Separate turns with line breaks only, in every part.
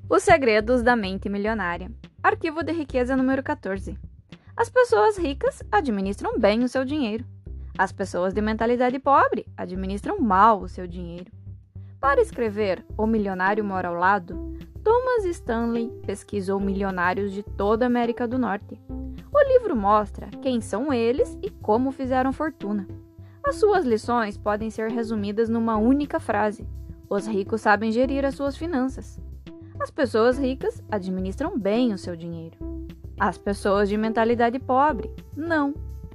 Os segredos da mente milionária. Arquivo de riqueza número 14. As pessoas ricas administram bem o seu dinheiro. As pessoas de mentalidade pobre administram mal o seu dinheiro. Para escrever O Milionário Mora ao Lado, Thomas Stanley pesquisou milionários de toda a América do Norte. O livro mostra quem são eles e como fizeram fortuna. As suas lições podem ser resumidas numa única frase: os ricos sabem gerir as suas finanças. As pessoas ricas administram bem o seu dinheiro. As pessoas de mentalidade pobre, não.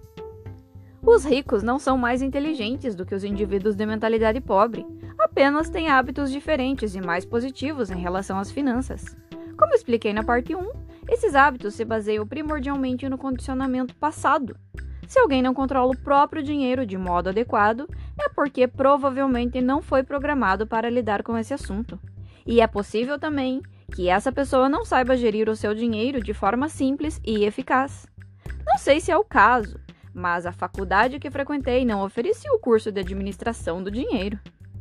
Os ricos não são mais inteligentes do que os indivíduos de mentalidade pobre, apenas têm hábitos diferentes e mais positivos em relação às finanças. Como expliquei na parte 1, esses hábitos se baseiam primordialmente no condicionamento passado. Se alguém não controla o próprio dinheiro de modo adequado, é porque provavelmente não foi programado para lidar com esse assunto. E é possível também que essa pessoa não saiba gerir o seu dinheiro de forma simples e eficaz. Não sei se é o caso, mas a faculdade que frequentei não oferecia o curso de administração do dinheiro.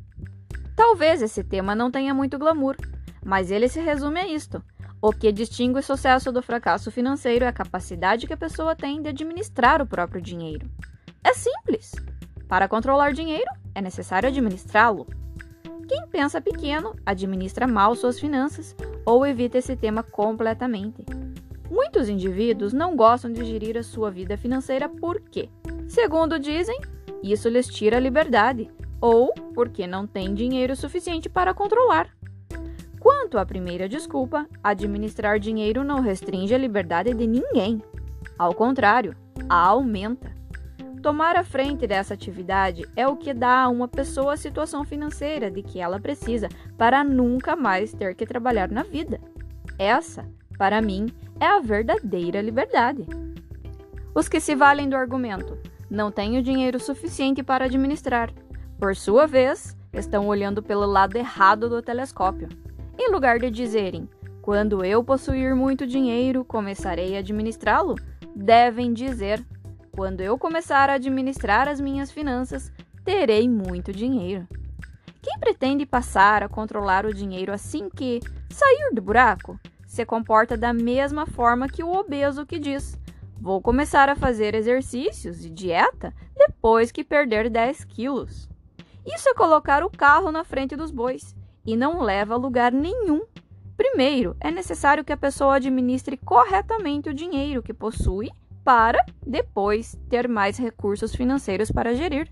Talvez esse tema não tenha muito glamour, mas ele se resume a isto. O que distingue o sucesso do fracasso financeiro é a capacidade que a pessoa tem de administrar o próprio dinheiro. É simples. Para controlar dinheiro, é necessário administrá-lo. Quem pensa pequeno administra mal suas finanças ou evita esse tema completamente. Muitos indivíduos não gostam de gerir a sua vida financeira porque, segundo dizem, isso lhes tira a liberdade, ou porque não têm dinheiro suficiente para controlar. Quanto à primeira desculpa, administrar dinheiro não restringe a liberdade de ninguém. Ao contrário, a aumenta. Tomar a frente dessa atividade é o que dá a uma pessoa a situação financeira de que ela precisa para nunca mais ter que trabalhar na vida. Essa, para mim, é a verdadeira liberdade. Os que se valem do argumento "não tenho dinheiro suficiente para administrar", por sua vez, estão olhando pelo lado errado do telescópio. Em lugar de dizerem "quando eu possuir muito dinheiro, começarei a administrá-lo", devem dizer "quando eu começar a administrar as minhas finanças, terei muito dinheiro". Quem pretende passar a controlar o dinheiro assim que sair do buraco, se comporta da mesma forma que o obeso que diz "vou começar a fazer exercícios e dieta depois que perder 10 quilos". Isso é colocar o carro na frente dos bois e não leva a lugar nenhum. Primeiro, é necessário que a pessoa administre corretamente o dinheiro que possui para, depois, ter mais recursos financeiros para gerir.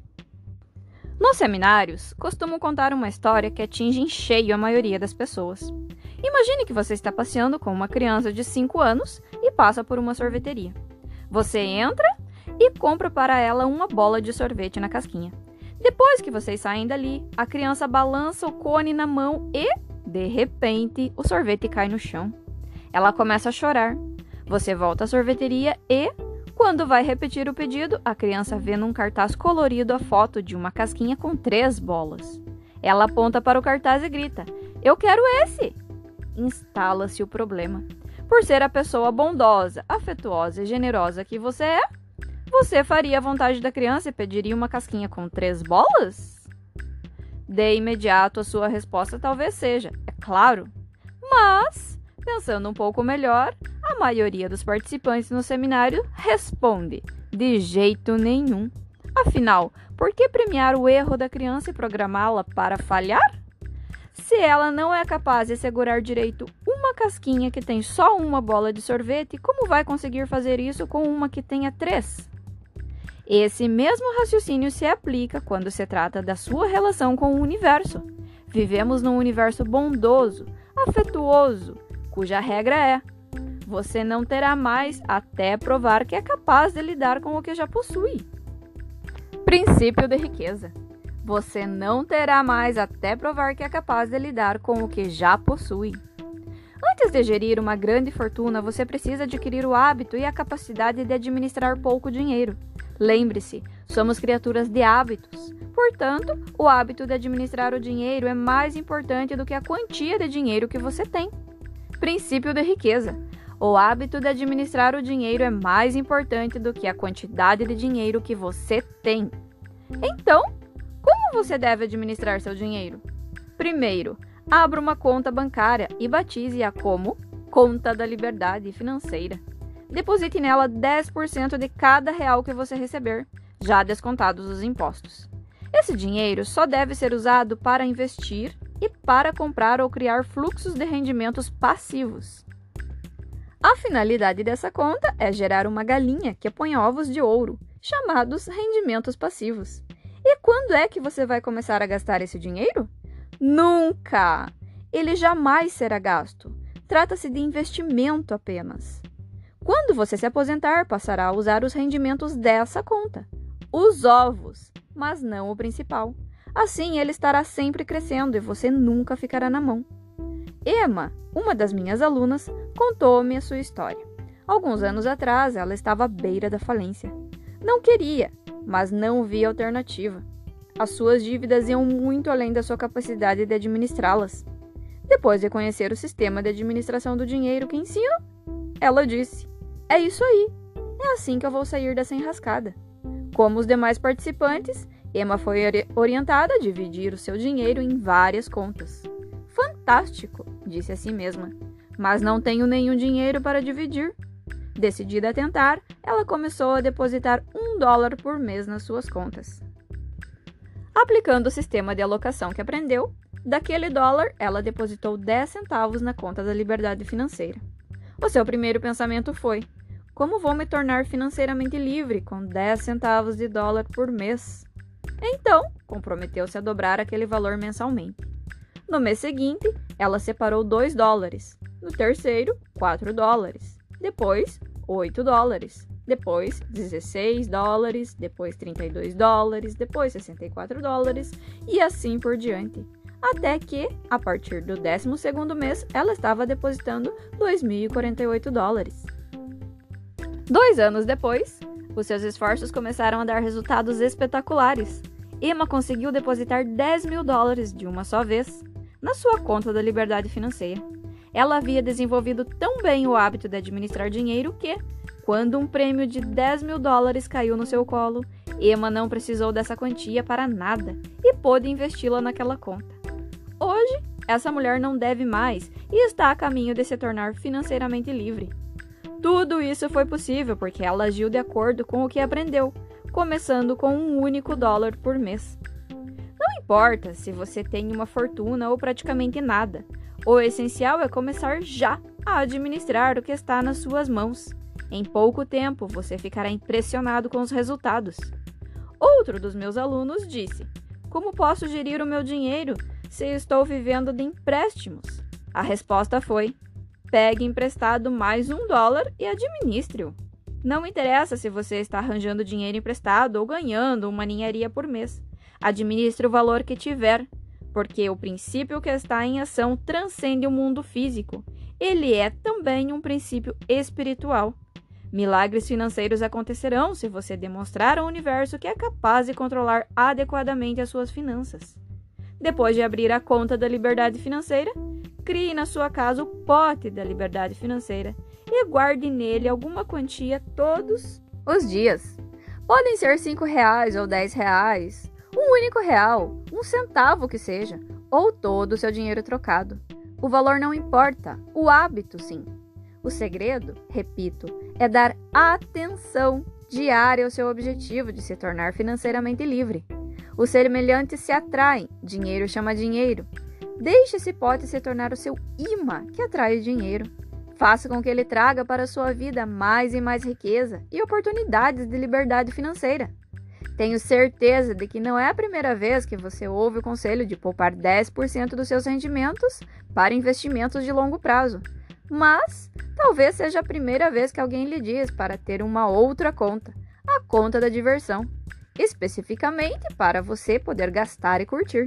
Nos seminários, costumo contar uma história que atinge em cheio a maioria das pessoas. Imagine que você está passeando com uma criança de 5 anos e passa por uma sorveteria. Você entra e compra para ela uma bola de sorvete na casquinha. Depois que vocês saem dali, a criança balança o cone na mão e, de repente, o sorvete cai no chão. Ela começa a chorar. Você volta à sorveteria e, quando vai repetir o pedido, a criança vê num cartaz colorido a foto de uma casquinha com 3 bolas. Ela aponta para o cartaz e grita: "Eu quero esse!" Instala-se o problema. Por ser a pessoa bondosa, afetuosa e generosa que você é, você faria a vontade da criança e pediria uma casquinha com 3 bolas? De imediato, a sua resposta talvez seja: é claro. Mas, pensando um pouco melhor, a maioria dos participantes no seminário responde: de jeito nenhum. Afinal, por que premiar o erro da criança e programá-la para falhar? Se ela não é capaz de segurar direito uma casquinha que tem só uma bola de sorvete, como vai conseguir fazer isso com uma que tenha 3? Esse mesmo raciocínio se aplica quando se trata da sua relação com o universo. Vivemos num universo bondoso, afetuoso, cuja regra é: você não terá mais até provar que é capaz de lidar com o que já possui. Princípio de riqueza. Você não terá mais até provar que é capaz de lidar com o que já possui. Antes de gerir uma grande fortuna, você precisa adquirir o hábito e a capacidade de administrar pouco dinheiro. Lembre-se, somos criaturas de hábitos. Portanto, o hábito de administrar o dinheiro é mais importante do que a quantia de dinheiro que você tem. Princípio de riqueza. O hábito de administrar o dinheiro é mais importante do que a quantidade de dinheiro que você tem. Então, como você deve administrar seu dinheiro? Primeiro, Abra uma conta bancária e batize-a como Conta da Liberdade Financeira. Deposite nela 10% de cada real que você receber, já descontados os impostos. Esse dinheiro só deve ser usado para investir e para comprar ou criar fluxos de rendimentos passivos. A finalidade dessa conta é gerar uma galinha que põe ovos de ouro, chamados rendimentos passivos. E quando é que você vai começar a gastar esse dinheiro? Nunca! Ele jamais será gasto. Trata-se de investimento apenas. Quando você se aposentar, passará a usar os rendimentos dessa conta, os ovos, mas não o principal. Assim, ele estará sempre crescendo e você nunca ficará na mão. Emma, uma das minhas alunas, contou-me a sua história. Alguns anos atrás, ela estava à beira da falência. Não queria, mas não via alternativa. As suas dívidas iam muito além da sua capacidade de administrá-las. Depois de conhecer o sistema de administração do dinheiro que ensino, ela disse: "É isso aí. É assim que eu vou sair dessa enrascada." Como os demais participantes, Emma foi orientada a dividir o seu dinheiro em várias contas. "Fantástico", disse a si mesma, "mas não tenho nenhum dinheiro para dividir." Decidida a tentar, ela começou a depositar $1 por mês nas suas contas. Aplicando o sistema de alocação que aprendeu, daquele dólar, ela depositou 10 centavos na conta da liberdade financeira. O seu primeiro pensamento foi: como vou me tornar financeiramente livre com 10 centavos de dólar por mês? Então, comprometeu-se a dobrar aquele valor mensalmente. No mês seguinte, ela separou $2. No terceiro, $4. Depois, $8. Depois, $16. Depois, $32. Depois, $64. E assim por diante. Até que, a partir do 12º mês, ela estava depositando $2.048. 2 anos depois, os seus esforços começaram a dar resultados espetaculares. Emma conseguiu depositar $10.000 de uma só vez na sua conta da liberdade financeira. Ela havia desenvolvido tão bem o hábito de administrar dinheiro que, quando um prêmio de $10.000 caiu no seu colo, Emma não precisou dessa quantia para nada e pôde investi-la naquela conta. Hoje, essa mulher não deve mais e está a caminho de se tornar financeiramente livre. Tudo isso foi possível porque ela agiu de acordo com o que aprendeu, começando com um único dólar por mês. Não importa se você tem uma fortuna ou praticamente nada, o essencial é começar já a administrar o que está nas suas mãos. Em pouco tempo, você ficará impressionado com os resultados. Outro dos meus alunos disse: "Como posso gerir o meu dinheiro se estou vivendo de empréstimos?" A resposta foi: pegue emprestado mais $1 e administre-o. Não interessa se você está arranjando dinheiro emprestado ou ganhando uma ninharia por mês. Administre o valor que tiver, porque o princípio que está em ação transcende o mundo físico. Ele é também um princípio espiritual. Milagres financeiros acontecerão se você demonstrar ao universo que é capaz de controlar adequadamente as suas finanças. Depois de abrir a conta da liberdade financeira, crie na sua casa o pote da liberdade financeira e guarde nele alguma quantia todos os dias. Podem ser R$5 ou R$10, um único real, um centavo que seja, ou todo o seu dinheiro trocado. O valor não importa, o hábito sim. O segredo, repito, é dar atenção diária ao seu objetivo de se tornar financeiramente livre. Os semelhantes se atraem, dinheiro chama dinheiro. Deixe esse pote se tornar o seu imã que atrai o dinheiro. Faça com que ele traga para a sua vida mais e mais riqueza e oportunidades de liberdade financeira. Tenho certeza de que não é a primeira vez que você ouve o conselho de poupar 10% dos seus rendimentos para investimentos de longo prazo, mas talvez seja a primeira vez que alguém lhe diz para ter uma outra conta, a conta da diversão, especificamente para você poder gastar e curtir.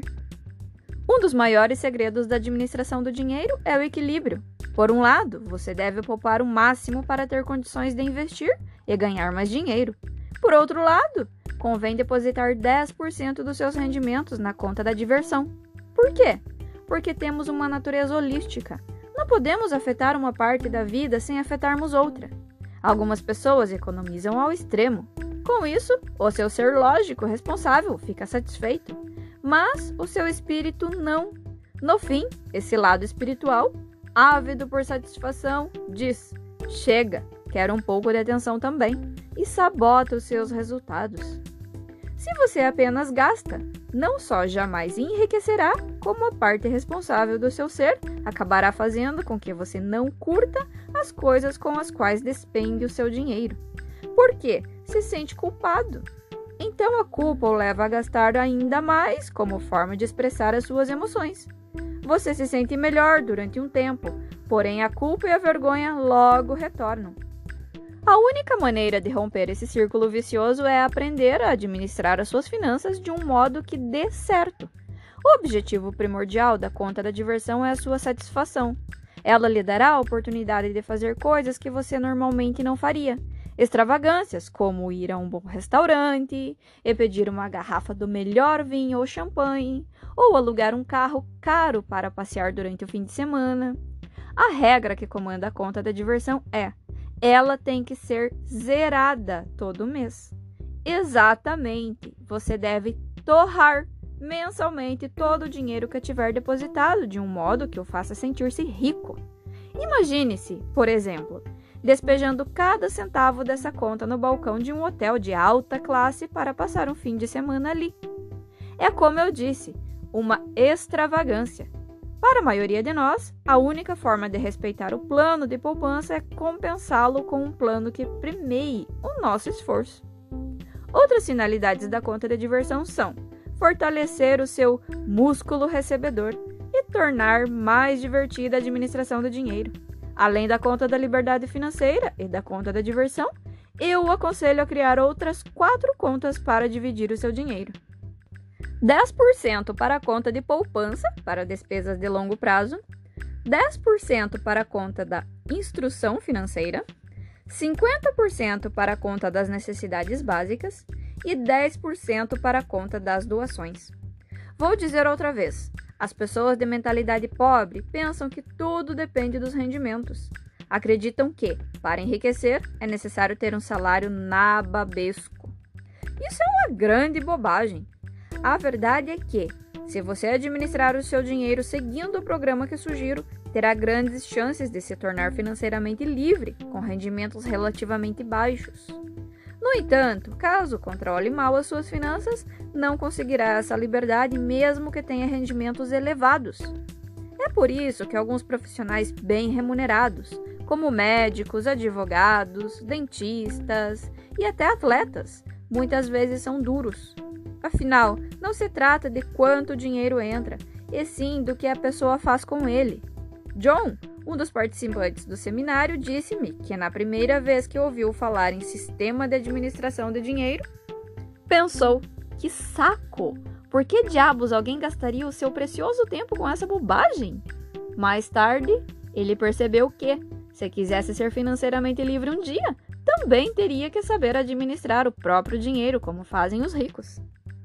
Um dos maiores segredos da administração do dinheiro é o equilíbrio. Por um lado, você deve poupar o máximo para ter condições de investir e ganhar mais dinheiro. Por outro lado, convém depositar 10% dos seus rendimentos na conta da diversão. Por quê? Porque temos uma natureza holística. Não podemos afetar uma parte da vida sem afetarmos outra. Algumas pessoas economizam ao extremo. Com isso, o seu ser lógico responsável fica satisfeito. Mas o seu espírito não. No fim, esse lado espiritual, ávido por satisfação, diz: chega, quero um pouco de atenção também, e sabota os seus resultados. Se você apenas gasta, não só jamais enriquecerá, como a parte responsável do seu ser acabará fazendo com que você não curta as coisas com as quais despende o seu dinheiro. Por quê? Se sente culpado. Então a culpa o leva a gastar ainda mais como forma de expressar as suas emoções. Você se sente melhor durante um tempo, porém a culpa e a vergonha logo retornam. A única maneira de romper esse círculo vicioso é aprender a administrar as suas finanças de um modo que dê certo. O objetivo primordial da conta da diversão é a sua satisfação. Ela lhe dará a oportunidade de fazer coisas que você normalmente não faria. Extravagâncias, como ir a um bom restaurante, e pedir uma garrafa do melhor vinho ou champanhe, ou alugar um carro caro para passear durante o fim de semana. A regra que comanda a conta da diversão é: ela tem que ser zerada todo mês. Exatamente, você deve torrar mensalmente todo o dinheiro que tiver depositado de um modo que o faça sentir-se rico. Imagine-se, por exemplo, despejando cada centavo dessa conta no balcão de um hotel de alta classe para passar um fim de semana ali. É como eu disse, uma extravagância. Para a maioria de nós, a única forma de respeitar o plano de poupança é compensá-lo com um plano que premie o nosso esforço. Outras finalidades da conta de diversão são fortalecer o seu músculo recebedor e tornar mais divertida a administração do dinheiro. Além da conta da liberdade financeira e da conta da diversão, eu o aconselho a criar outras 4 contas para dividir o seu dinheiro. 10% para a conta de poupança, para despesas de longo prazo, 10% para a conta da instrução financeira, 50% para a conta das necessidades básicas e 10% para a conta das doações. Vou dizer outra vez, as pessoas de mentalidade pobre pensam que tudo depende dos rendimentos. Acreditam que, para enriquecer, é necessário ter um salário nababesco. Isso é uma grande bobagem. A verdade é que, se você administrar o seu dinheiro seguindo o programa que sugiro, terá grandes chances de se tornar financeiramente livre, com rendimentos relativamente baixos. No entanto, caso controle mal as suas finanças, não conseguirá essa liberdade mesmo que tenha rendimentos elevados. É por isso que alguns profissionais bem remunerados, como médicos, advogados, dentistas e até atletas, muitas vezes são duros. Afinal, não se trata de quanto dinheiro entra, e sim do que a pessoa faz com ele. John, um dos participantes do seminário, disse-me que na primeira vez que ouviu falar em sistema de administração de dinheiro, pensou: que saco! Por que diabos alguém gastaria o seu precioso tempo com essa bobagem? Mais tarde, ele percebeu que, se quisesse ser financeiramente livre um dia, também teria que saber administrar o próprio dinheiro como fazem os ricos.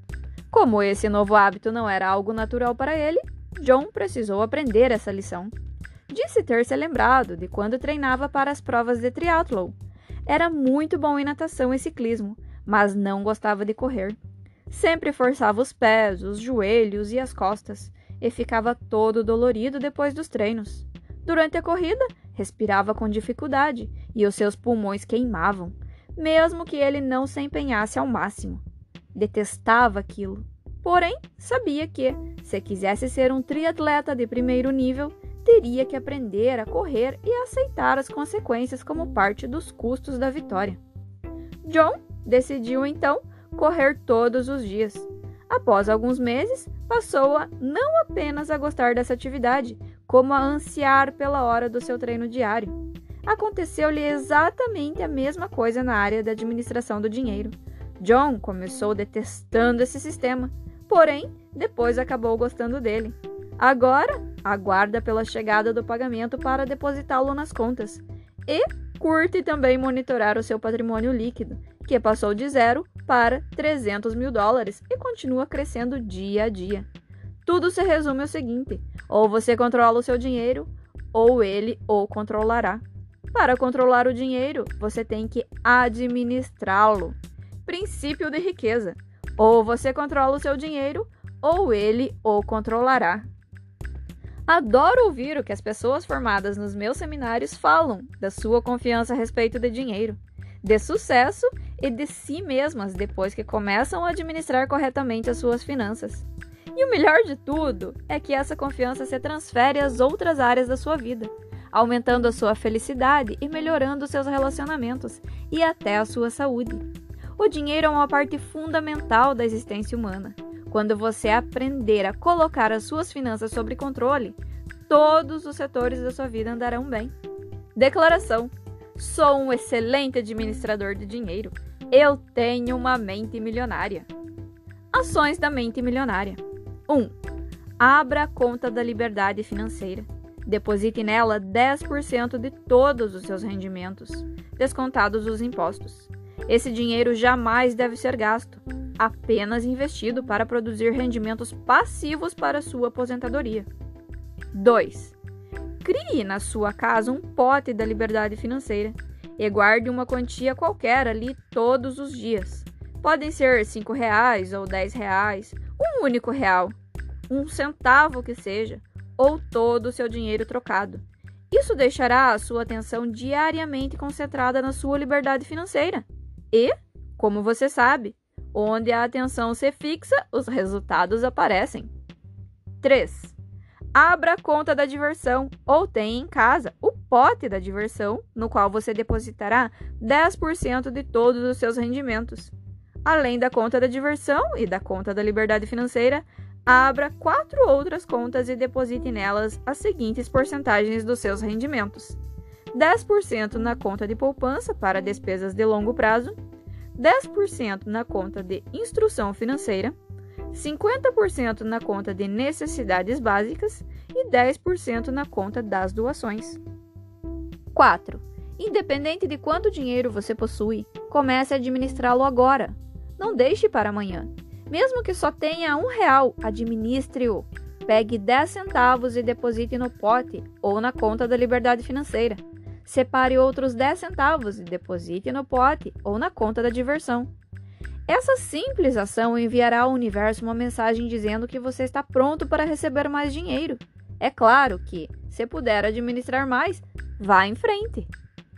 Como esse novo hábito não era algo natural para ele, John precisou aprender essa lição. Disse ter se lembrado de quando treinava para as provas de triatlon. Era muito bom em natação e ciclismo, mas não gostava de correr. Sempre forçava os pés, os joelhos e as costas, e ficava todo dolorido depois dos treinos. Durante a corrida, respirava com dificuldade e os seus pulmões queimavam, mesmo que ele não se empenhasse ao máximo. Detestava aquilo, porém sabia que, se quisesse ser um triatleta de primeiro nível, teria que aprender a correr e aceitar as consequências como parte dos custos da vitória. John decidiu então correr todos os dias. Após alguns meses, passou a não apenas a gostar dessa atividade, como a ansiar pela hora do seu treino diário. Aconteceu-lhe exatamente a mesma coisa na área da administração do dinheiro. John começou detestando esse sistema, porém, depois acabou gostando dele. Agora, aguarda pela chegada do pagamento para depositá-lo nas contas. E curte também monitorar o seu patrimônio líquido, que passou de 0 para $300 mil e continua crescendo dia a dia. Tudo se resume ao seguinte: ou você controla o seu dinheiro, ou ele o controlará. Para controlar o dinheiro, você tem que administrá-lo. Princípio de riqueza: ou você controla o seu dinheiro, ou ele o controlará. Adoro ouvir o que as pessoas formadas nos meus seminários falam da sua confiança a respeito de dinheiro, de sucesso e de si mesmas depois que começam a administrar corretamente as suas finanças. E o melhor de tudo é que essa confiança se transfere às outras áreas da sua vida, aumentando a sua felicidade e melhorando seus relacionamentos e até a sua saúde. O dinheiro é uma parte fundamental da existência humana. Quando você aprender a colocar as suas finanças sob controle, todos os setores da sua vida andarão bem. Declaração: sou um excelente administrador de dinheiro. Eu tenho uma mente milionária. Ações da mente milionária. 1. Abra a conta da liberdade financeira. Deposite nela 10% de todos os seus rendimentos, descontados os impostos. Esse dinheiro jamais deve ser gasto, apenas investido para produzir rendimentos passivos para sua aposentadoria. 2. Crie na sua casa um pote da liberdade financeira e guarde uma quantia qualquer ali todos os dias. Podem ser R$5 ou R$10, um único real, um centavo que seja, ou todo o seu dinheiro trocado. Isso deixará a sua atenção diariamente concentrada na sua liberdade financeira. E, como você sabe, onde a atenção se fixa, os resultados aparecem. 3. Abra a conta da diversão ou tenha em casa o pote da diversão, no qual você depositará 10% de todos os seus rendimentos. Além da conta da diversão e da conta da liberdade financeira, abra 4 outras contas e deposite nelas as seguintes porcentagens dos seus rendimentos: 10% na conta de poupança para despesas de longo prazo, 10% na conta de instrução financeira, 50% na conta de necessidades básicas e 10% na conta das doações. 4. Independente de quanto dinheiro você possui, comece a administrá-lo agora. Não deixe para amanhã. Mesmo que só tenha R$1, administre-o. Pegue 10 centavos e deposite no pote ou na conta da liberdade financeira. Separe outros 10 centavos e deposite no pote ou na conta da diversão. Essa simples ação enviará ao universo uma mensagem dizendo que você está pronto para receber mais dinheiro. É claro que, se puder administrar mais, vá em frente.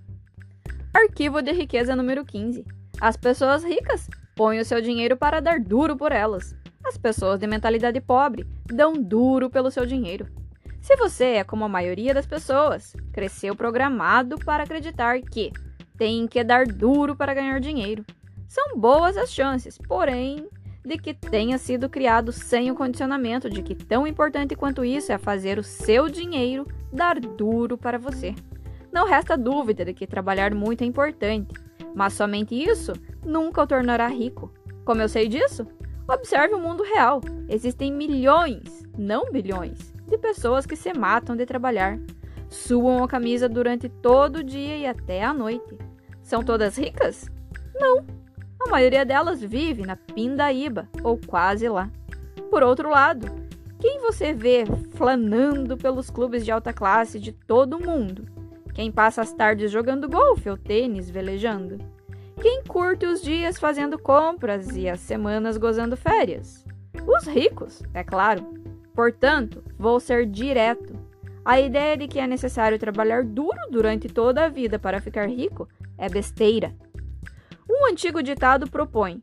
Arquivo de riqueza número 15. As pessoas ricas põem o seu dinheiro para dar duro por elas. As pessoas de mentalidade pobre dão duro pelo seu dinheiro. Se você é como a maioria das pessoas, cresceu programado para acreditar que tem que dar duro para ganhar dinheiro. São boas as chances, porém, de que tenha sido criado sem o condicionamento de que tão importante quanto isso é fazer o seu dinheiro dar duro para você. Não resta dúvida de que trabalhar muito é importante, mas somente isso nunca o tornará rico. Como eu sei disso? Observe o mundo real. Existem milhões, não bilhões, de pessoas que se matam de trabalhar. Suam a camisa durante todo o dia e até a noite. São todas ricas? Não. A maioria delas vive na pindaíba, ou quase lá. Por outro lado, quem você vê flanando pelos clubes de alta classe de todo o mundo? Quem passa as tardes jogando golfe ou tênis velejando? Quem curte os dias fazendo compras e as semanas gozando férias? Os ricos, é claro. Portanto, vou ser direto. A ideia de que é necessário trabalhar duro durante toda a vida para ficar rico é besteira. Um antigo ditado propõe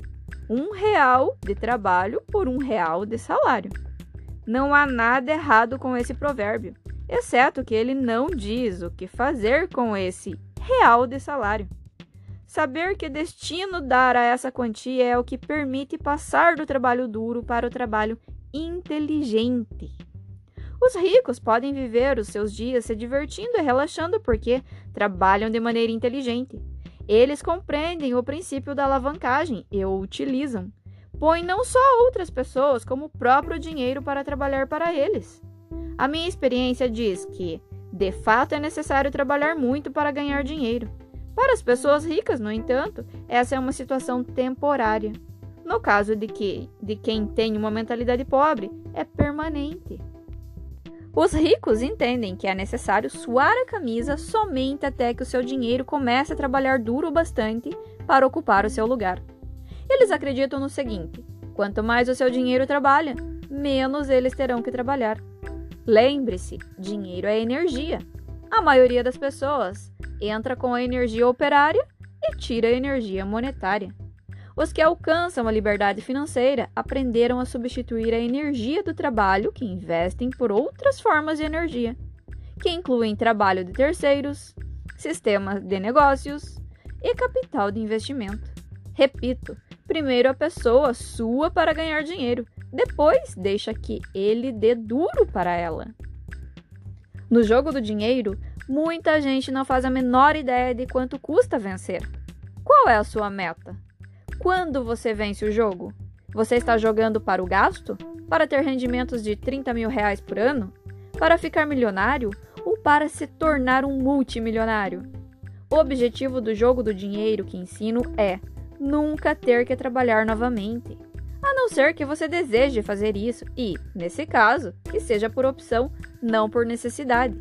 R$1 de trabalho por R$1 de salário. Não há nada errado com esse provérbio, exceto que ele não diz o que fazer com esse R$1 de salário. Saber que destino dar a essa quantia é o que permite passar do trabalho duro para o trabalho inteligente. Os ricos podem viver os seus dias se divertindo e relaxando porque trabalham de maneira inteligente. Eles compreendem o princípio da alavancagem e o utilizam. Põem não só outras pessoas, como o próprio dinheiro para trabalhar para eles. A minha experiência diz que, de fato, é necessário trabalhar muito para ganhar dinheiro. Para as pessoas ricas, no entanto, essa é uma situação temporária. No caso de quem tem uma mentalidade pobre, é permanente. Os ricos entendem que é necessário suar a camisa somente até que o seu dinheiro comece a trabalhar duro o bastante para ocupar o seu lugar. Eles acreditam no seguinte: quanto mais o seu dinheiro trabalha, menos eles terão que trabalhar. Lembre-se, dinheiro é energia. A maioria das pessoas entra com a energia operária e tira a energia monetária. Os que alcançam a liberdade financeira aprenderam a substituir a energia do trabalho que investem por outras formas de energia, que incluem trabalho de terceiros, sistemas de negócios e capital de investimento. Repito, primeiro a pessoa sua para ganhar dinheiro, depois deixa que ele dê duro para ela. No jogo do dinheiro, muita gente não faz a menor ideia de quanto custa vencer. Qual é a sua meta? Quando você vence o jogo? Você está jogando para o gasto? Para ter rendimentos de R$30 mil por ano? Para ficar milionário? Ou para se tornar um multimilionário? O objetivo do jogo do dinheiro que ensino é nunca ter que trabalhar novamente, a não ser que você deseje fazer isso e, nesse caso, que seja por opção, não por necessidade.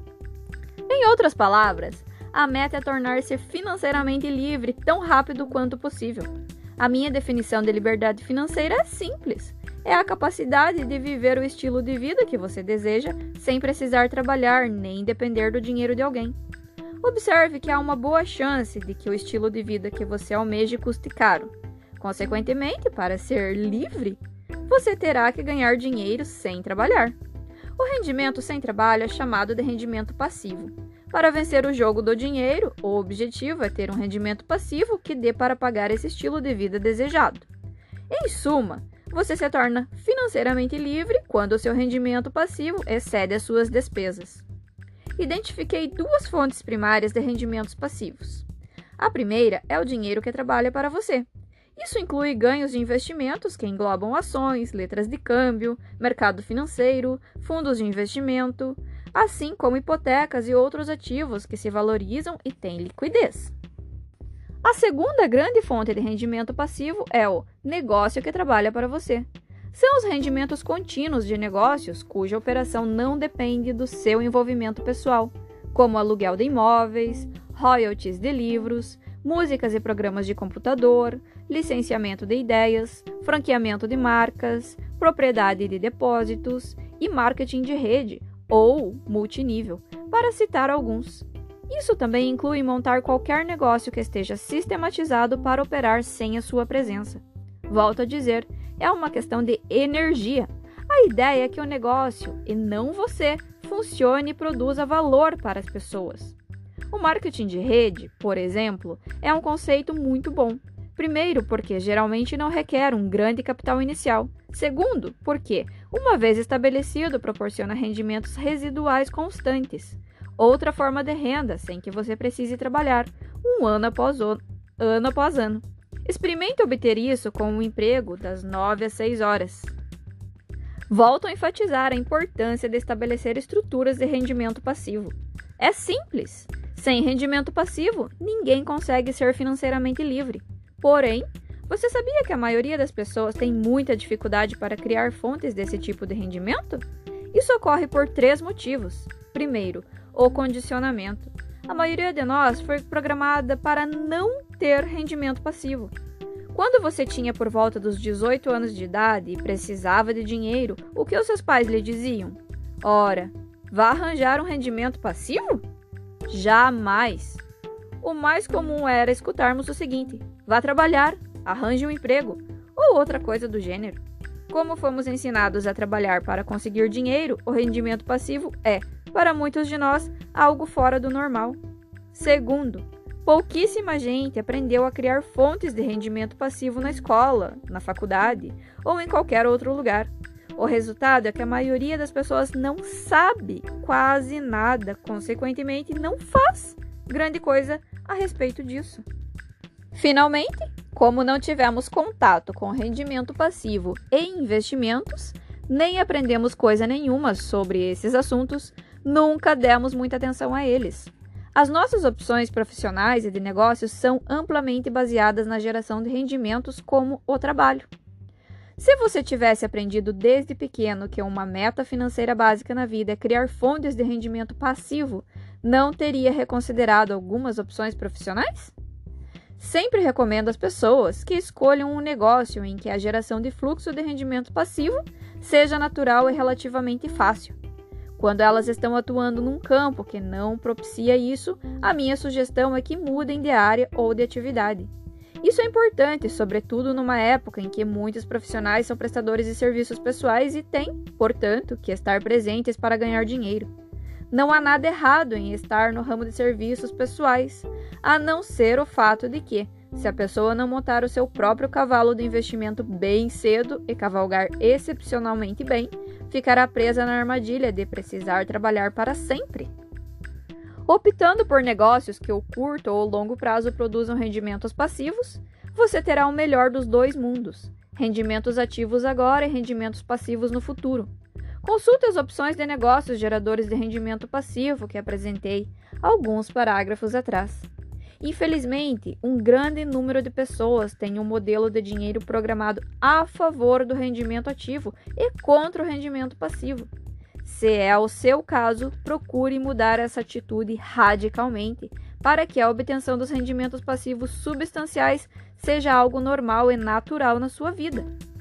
Em outras palavras, a meta é tornar-se financeiramente livre tão rápido quanto possível. A minha definição de liberdade financeira é simples. É a capacidade de viver o estilo de vida que você deseja sem precisar trabalhar nem depender do dinheiro de alguém. Observe que há uma boa chance de que o estilo de vida que você almeje custe caro. Consequentemente, para ser livre, você terá que ganhar dinheiro sem trabalhar. O rendimento sem trabalho é chamado de rendimento passivo. Para vencer o jogo do dinheiro, o objetivo é ter um rendimento passivo que dê para pagar esse estilo de vida desejado. Em suma, você se torna financeiramente livre quando o seu rendimento passivo excede as suas despesas. Identifiquei duas fontes primárias de rendimentos passivos. A primeira é o dinheiro que trabalha para você. Isso inclui ganhos de investimentos que englobam ações, letras de câmbio, mercado financeiro, fundos de investimento, assim como hipotecas e outros ativos que se valorizam e têm liquidez. A segunda grande fonte de rendimento passivo é o negócio que trabalha para você. São os rendimentos contínuos de negócios cuja operação não depende do seu envolvimento pessoal, como aluguel de imóveis, royalties de livros, músicas e programas de computador, licenciamento de ideias, franqueamento de marcas, propriedade de depósitos e marketing de rede ou multinível, para citar alguns. Isso também inclui montar qualquer negócio que esteja sistematizado para operar sem a sua presença. Volto a dizer, é uma questão de energia. A ideia é que o negócio, e não você, funcione e produza valor para as pessoas. O marketing de rede, por exemplo, é um conceito muito bom. Primeiro, porque geralmente não requer um grande capital inicial. Segundo, porque, uma vez estabelecido, proporciona rendimentos residuais constantes. Outra forma de renda, sem que você precise trabalhar, ano após ano. Experimente obter isso com um emprego das 9 às 6 horas. Volto a enfatizar a importância de estabelecer estruturas de rendimento passivo. É simples. Sem rendimento passivo, ninguém consegue ser financeiramente livre. Porém, você sabia que a maioria das pessoas tem muita dificuldade para criar fontes desse tipo de rendimento? Isso ocorre por 3 motivos. Primeiro, o condicionamento. A maioria de nós foi programada para não ter rendimento passivo. Quando você tinha por volta dos 18 anos de idade e precisava de dinheiro, o que os seus pais lhe diziam? Ora, vá arranjar um rendimento passivo? Jamais! O mais comum era escutarmos o seguinte: vá trabalhar, arranje um emprego, ou outra coisa do gênero. Como fomos ensinados a trabalhar para conseguir dinheiro, o rendimento passivo é, para muitos de nós, algo fora do normal. Segundo, pouquíssima gente aprendeu a criar fontes de rendimento passivo na escola, na faculdade ou em qualquer outro lugar. O resultado é que a maioria das pessoas não sabe quase nada, consequentemente não faz grande coisa a respeito disso. Finalmente, como não tivemos contato com rendimento passivo e investimentos, nem aprendemos coisa nenhuma sobre esses assuntos, nunca demos muita atenção a eles. As nossas opções profissionais e de negócios são amplamente baseadas na geração de rendimentos como o trabalho. Se você tivesse aprendido desde pequeno que uma meta financeira básica na vida é criar fontes de rendimento passivo, não teria reconsiderado algumas opções profissionais? Sempre recomendo às pessoas que escolham um negócio em que a geração de fluxo de rendimento passivo seja natural e relativamente fácil. Quando elas estão atuando num campo que não propicia isso, a minha sugestão é que mudem de área ou de atividade. Isso é importante, sobretudo numa época em que muitos profissionais são prestadores de serviços pessoais e têm, portanto, que estar presentes para ganhar dinheiro. Não há nada errado em estar no ramo de serviços pessoais, a não ser o fato de que, se a pessoa não montar o seu próprio cavalo de investimento bem cedo e cavalgar excepcionalmente bem, ficará presa na armadilha de precisar trabalhar para sempre. Optando por negócios que ao curto ou longo prazo produzam rendimentos passivos, você terá o melhor dos dois mundos, rendimentos ativos agora e rendimentos passivos no futuro. Consulte as opções de negócios geradores de rendimento passivo que apresentei alguns parágrafos atrás. Infelizmente, um grande número de pessoas tem um modelo de dinheiro programado a favor do rendimento ativo e contra o rendimento passivo. Se é o seu caso, procure mudar essa atitude radicalmente para que a obtenção dos rendimentos passivos substanciais seja algo normal e natural na sua vida.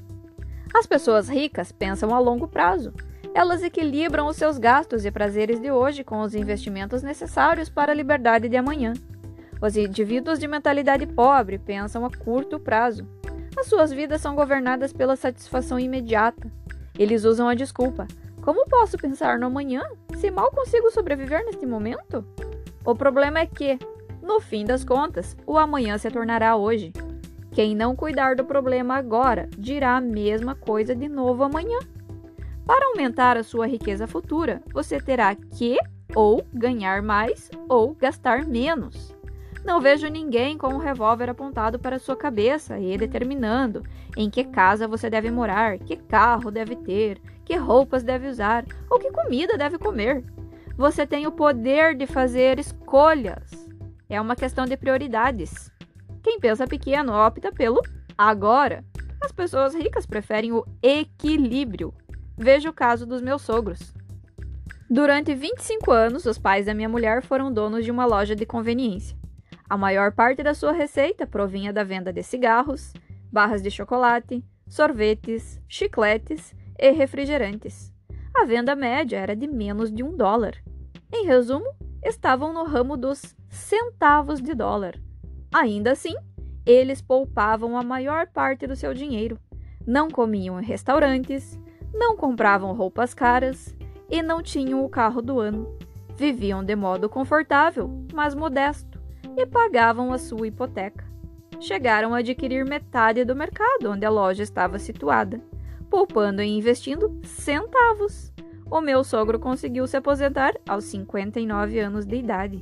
As pessoas ricas pensam a longo prazo. Elas equilibram os seus gastos e prazeres de hoje com os investimentos necessários para a liberdade de amanhã. Os indivíduos de mentalidade pobre pensam a curto prazo. As suas vidas são governadas pela satisfação imediata. Eles usam a desculpa: como posso pensar no amanhã, se mal consigo sobreviver neste momento? O problema é que, no fim das contas, o amanhã se tornará hoje. Quem não cuidar do problema agora, dirá a mesma coisa de novo amanhã. Para aumentar a sua riqueza futura, você terá que ou ganhar mais ou gastar menos. Não vejo ninguém com um revólver apontado para sua cabeça e determinando em que casa você deve morar, que carro deve ter, que roupas deve usar ou que comida deve comer. Você tem o poder de fazer escolhas. É uma questão de prioridades. Quem pensa pequeno opta pelo agora. As pessoas ricas preferem o equilíbrio. Veja o caso dos meus sogros. Durante 25 anos, os pais da minha mulher foram donos de uma loja de conveniência. A maior parte da sua receita provinha da venda de cigarros, barras de chocolate, sorvetes, chicletes e refrigerantes. A venda média era de menos de $1. Em resumo, estavam no ramo dos centavos de dólar. Ainda assim, eles poupavam a maior parte do seu dinheiro. Não comiam em restaurantes, não compravam roupas caras e não tinham o carro do ano. Viviam de modo confortável, mas modesto, e pagavam a sua hipoteca. Chegaram a adquirir metade do mercado onde a loja estava situada, poupando e investindo centavos. O meu sogro conseguiu se aposentar aos 59 anos de idade.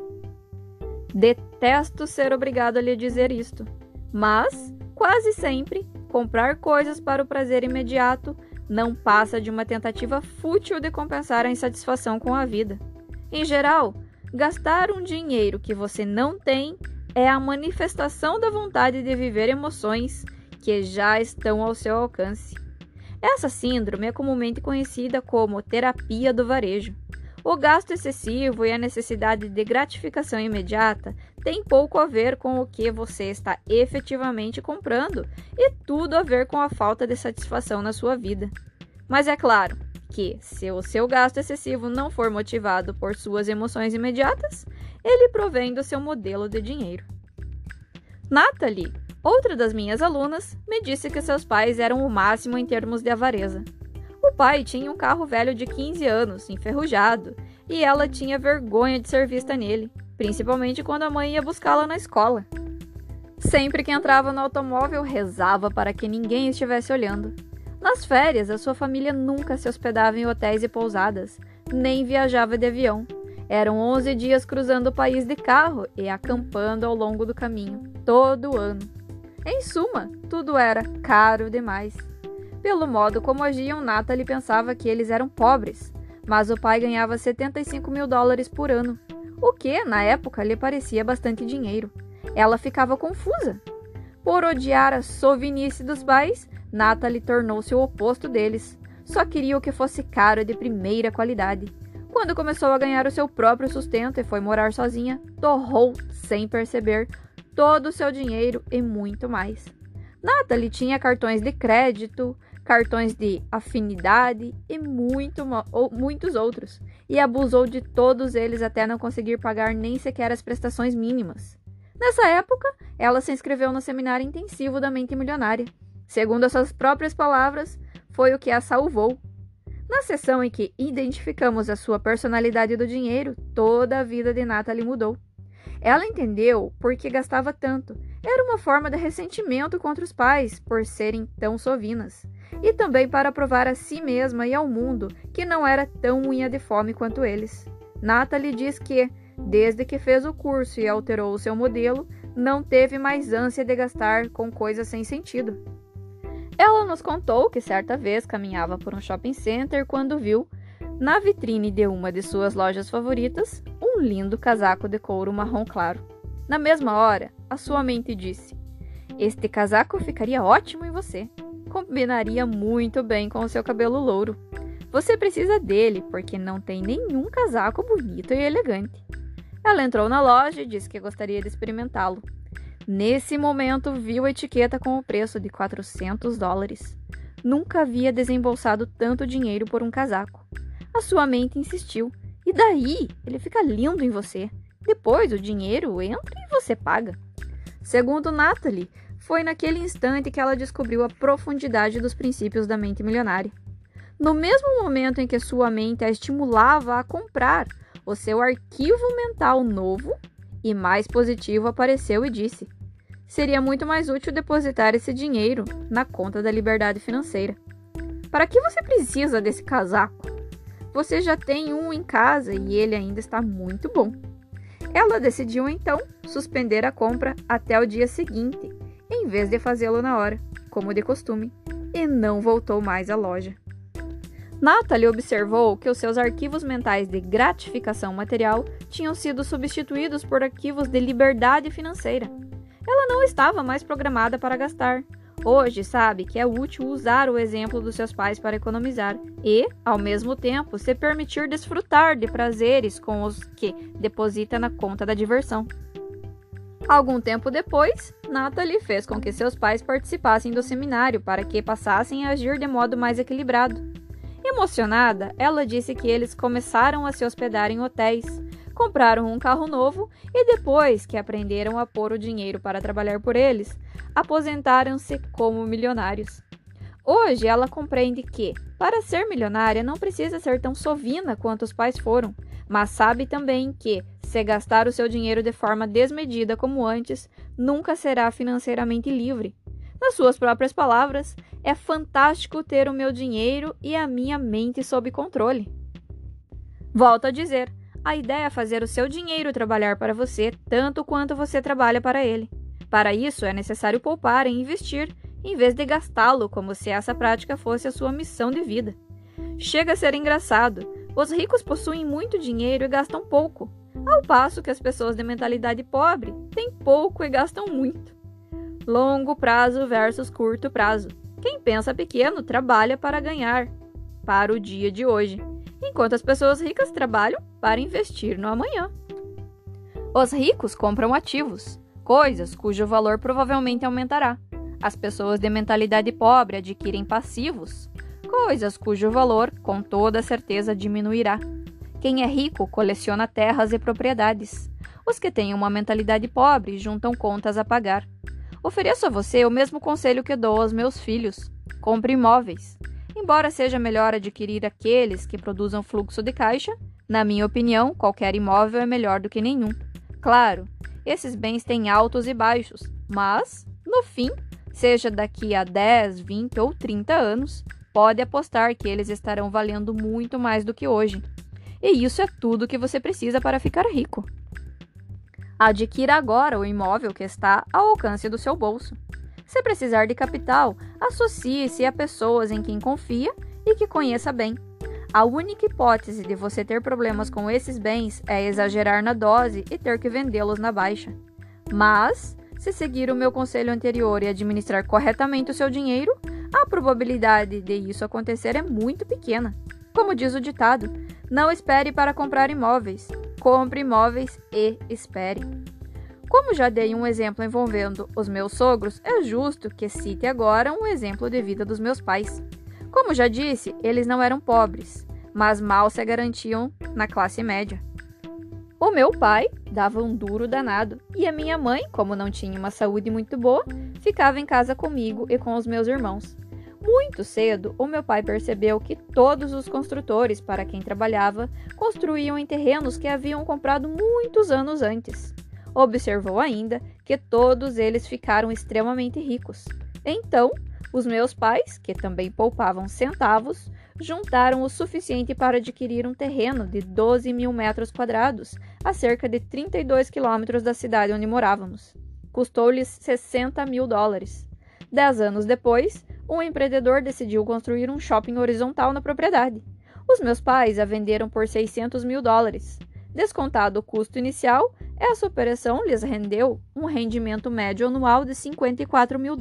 Detesto ser obrigado a lhe dizer isto, mas, quase sempre, comprar coisas para o prazer imediato não passa de uma tentativa fútil de compensar a insatisfação com a vida. Em geral, gastar um dinheiro que você não tem é a manifestação da vontade de viver emoções que já estão ao seu alcance. Essa síndrome é comumente conhecida como terapia do varejo. O gasto excessivo e a necessidade de gratificação imediata têm pouco a ver com o que você está efetivamente comprando e tudo a ver com a falta de satisfação na sua vida. Mas é claro que, se o seu gasto excessivo não for motivado por suas emoções imediatas, ele provém do seu modelo de dinheiro. Natalie, outra das minhas alunas, me disse que seus pais eram o máximo em termos de avareza. O pai tinha um carro velho de 15 anos, enferrujado, e ela tinha vergonha de ser vista nele, principalmente quando a mãe ia buscá-la na escola. Sempre que entrava no automóvel, rezava para que ninguém estivesse olhando. Nas férias, a sua família nunca se hospedava em hotéis e pousadas, nem viajava de avião. Eram 11 dias cruzando o país de carro e acampando ao longo do caminho, todo ano. Em suma, tudo era caro demais. Pelo modo como agiam, Natalie pensava que eles eram pobres, mas o pai ganhava $75 mil por ano, o que, na época, lhe parecia bastante dinheiro. Ela ficava confusa. Por odiar a sovinice dos pais, Natalie tornou-se o oposto deles. Só queria o que fosse caro e de primeira qualidade. Quando começou a ganhar o seu próprio sustento e foi morar sozinha, torrou, sem perceber, todo o seu dinheiro e muito mais. Natalie tinha cartões de crédito, cartões de afinidade e muitos outros, e abusou de todos eles até não conseguir pagar nem sequer as prestações mínimas. Nessa época, ela se inscreveu no seminário intensivo da mente milionária. Segundo as suas próprias palavras, foi o que a salvou. Na sessão em que identificamos a sua personalidade do dinheiro, toda a vida de Natalie mudou. Ela entendeu por que gastava tanto. Era uma forma de ressentimento contra os pais por serem tão sovinas. E também para provar a si mesma e ao mundo que não era tão unha de fome quanto eles. Natalie diz que, desde que fez o curso e alterou o seu modelo, não teve mais ânsia de gastar com coisas sem sentido. Ela nos contou que certa vez caminhava por um shopping center quando viu, na vitrine de uma de suas lojas favoritas, um lindo casaco de couro marrom claro. Na mesma hora, a sua mente disse: "Este casaco ficaria ótimo em você. Combinaria muito bem com o seu cabelo louro. Você precisa dele porque não tem nenhum casaco bonito e elegante." Ela entrou na loja e disse que gostaria de experimentá-lo. Nesse momento, viu a etiqueta com o preço de $400. Nunca havia desembolsado tanto dinheiro por um casaco. A sua mente insistiu. E daí? Ele fica lindo em você. Depois o dinheiro entra e você paga. Segundo Natalie, foi naquele instante que ela descobriu a profundidade dos princípios da mente milionária. No mesmo momento em que sua mente a estimulava a comprar, o seu arquivo mental novo e mais positivo apareceu e disse: "Seria muito mais útil depositar esse dinheiro na conta da liberdade financeira. Para que você precisa desse casaco? Você já tem um em casa e ele ainda está muito bom." Ela decidiu então suspender a compra até o dia seguinte, em vez de fazê-lo na hora, como de costume, e não voltou mais à loja. Natalie observou que os seus arquivos mentais de gratificação material tinham sido substituídos por arquivos de liberdade financeira. Ela não estava mais programada para gastar. Hoje sabe que é útil usar o exemplo dos seus pais para economizar e, ao mesmo tempo, se permitir desfrutar de prazeres com os que deposita na conta da diversão. Algum tempo depois, Natalie fez com que seus pais participassem do seminário para que passassem a agir de modo mais equilibrado. Emocionada, ela disse que eles começaram a se hospedar em hotéis, compraram um carro novo e depois que aprenderam a pôr o dinheiro para trabalhar por eles, aposentaram-se como milionários. Hoje ela compreende que, para ser milionária, não precisa ser tão sovina quanto os pais foram, mas sabe também que, se gastar o seu dinheiro de forma desmedida como antes, nunca será financeiramente livre. Nas suas próprias palavras, é fantástico ter o meu dinheiro e a minha mente sob controle. Volto a dizer, a ideia é fazer o seu dinheiro trabalhar para você tanto quanto você trabalha para ele. Para isso, é necessário poupar e investir, em vez de gastá-lo como se essa prática fosse a sua missão de vida. Chega a ser engraçado. Os ricos possuem muito dinheiro e gastam pouco, ao passo que as pessoas de mentalidade pobre têm pouco e gastam muito. Longo prazo versus curto prazo. Quem pensa pequeno trabalha para ganhar, para o dia de hoje, enquanto as pessoas ricas trabalham para investir no amanhã. Os ricos compram ativos, coisas cujo valor provavelmente aumentará. As pessoas de mentalidade pobre adquirem passivos, coisas cujo valor, com toda certeza, diminuirá. Quem é rico coleciona terras e propriedades. Os que têm uma mentalidade pobre juntam contas a pagar. Ofereço a você o mesmo conselho que dou aos meus filhos. Compre imóveis. Embora seja melhor adquirir aqueles que produzam fluxo de caixa, na minha opinião, qualquer imóvel é melhor do que nenhum. Claro, esses bens têm altos e baixos, mas, no fim, seja daqui a 10, 20 ou 30 anos, pode apostar que eles estarão valendo muito mais do que hoje. E isso é tudo que você precisa para ficar rico. Adquira agora o imóvel que está ao alcance do seu bolso. Se precisar de capital, associe-se a pessoas em quem confia e que conheça bem. A única hipótese de você ter problemas com esses bens é exagerar na dose e ter que vendê-los na baixa. Mas, se seguir o meu conselho anterior e administrar corretamente o seu dinheiro, a probabilidade de isso acontecer é muito pequena. Como diz o ditado, não espere para comprar imóveis. Compre imóveis e espere. Como já dei um exemplo envolvendo os meus sogros, é justo que cite agora um exemplo de vida dos meus pais. Como já disse, eles não eram pobres, mas mal se garantiam na classe média. O meu pai dava um duro danado e a minha mãe, como não tinha uma saúde muito boa, ficava em casa comigo e com os meus irmãos. Muito cedo, o meu pai percebeu que todos os construtores para quem trabalhava construíam em terrenos que haviam comprado muitos anos antes. Observou ainda que todos eles ficaram extremamente ricos. Então, os meus pais, que também poupavam centavos, juntaram o suficiente para adquirir um terreno de 12 mil metros quadrados, a cerca de 32 quilômetros da cidade onde morávamos. Custou-lhes $60 mil. 10 anos depois, um empreendedor decidiu construir um shopping horizontal na propriedade. Os meus pais a venderam por $600 mil. Descontado o custo inicial, essa operação lhes rendeu um rendimento médio anual de $54 mil.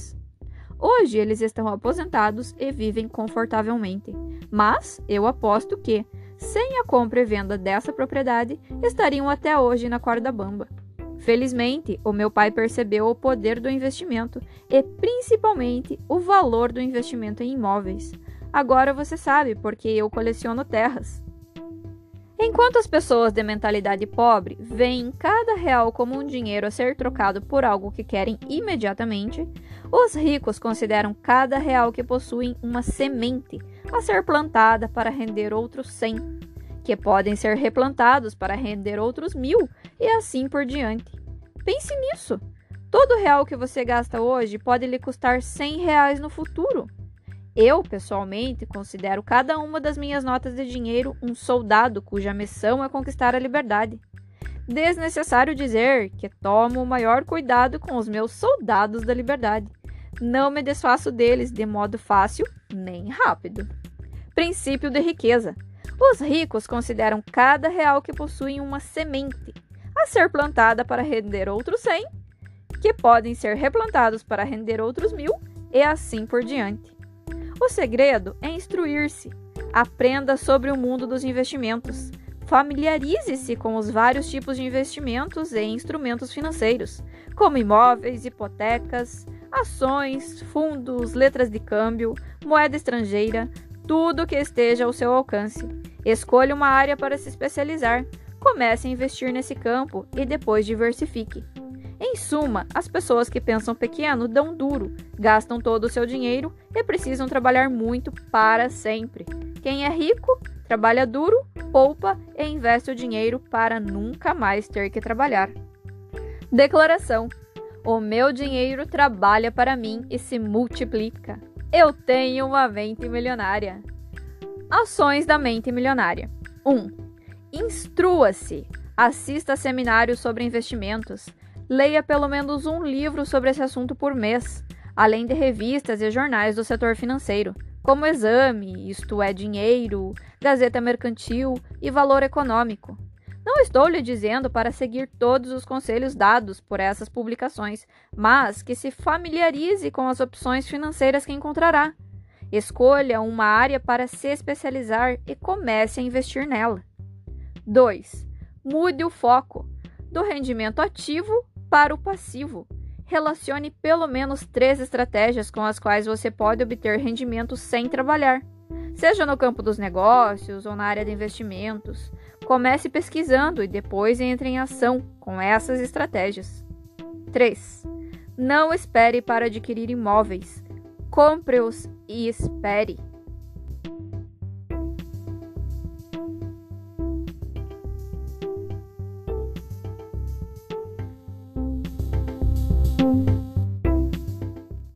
Hoje eles estão aposentados e vivem confortavelmente, mas eu aposto que, sem a compra e venda dessa propriedade, estariam até hoje na corda bamba. Felizmente, o meu pai percebeu o poder do investimento e, principalmente, o valor do investimento em imóveis. Agora você sabe porque eu coleciono terras. Enquanto as pessoas de mentalidade pobre veem cada real como um dinheiro a ser trocado por algo que querem imediatamente, os ricos consideram cada real que possuem uma semente a ser plantada para render outros 100, que podem ser replantados para render outros 1000 e assim por diante. Pense nisso! Todo real que você gasta hoje pode lhe custar R$100 no futuro. Eu, pessoalmente, considero cada uma das minhas notas de dinheiro um soldado cuja missão é conquistar a liberdade. Desnecessário dizer que tomo o maior cuidado com os meus soldados da liberdade. Não me desfaço deles de modo fácil nem rápido. Princípio de riqueza. Os ricos consideram cada real que possuem uma semente a ser plantada para render outros 100, que podem ser replantados para render outros 1000 e assim por diante. O segredo é instruir-se. Aprenda sobre o mundo dos investimentos. Familiarize-se com os vários tipos de investimentos e instrumentos financeiros, como imóveis, hipotecas, ações, fundos, letras de câmbio, moeda estrangeira, tudo que esteja ao seu alcance. Escolha uma área para se especializar. Comece a investir nesse campo e depois diversifique. Em suma, as pessoas que pensam pequeno dão duro, gastam todo o seu dinheiro e precisam trabalhar muito para sempre. Quem é rico, trabalha duro, poupa e investe o dinheiro para nunca mais ter que trabalhar. Declaração: o meu dinheiro trabalha para mim e se multiplica. Eu tenho uma mente milionária. Ações da mente milionária. 1. Instrua-se. Assista a seminários sobre investimentos. Leia pelo menos um livro sobre esse assunto por mês, além de revistas e jornais do setor financeiro, como Exame, Isto é Dinheiro, Gazeta Mercantil e Valor Econômico. Não estou lhe dizendo para seguir todos os conselhos dados por essas publicações, mas que se familiarize com as opções financeiras que encontrará. Escolha uma área para se especializar e comece a investir nela. 2. Mude o foco do rendimento ativo para o passivo. Relacione pelo menos 3 estratégias com as quais você pode obter rendimento sem trabalhar, seja no campo dos negócios ou na área de investimentos. Comece pesquisando e depois entre em ação com essas estratégias. 3. Não espere para adquirir imóveis. Compre-os e espere.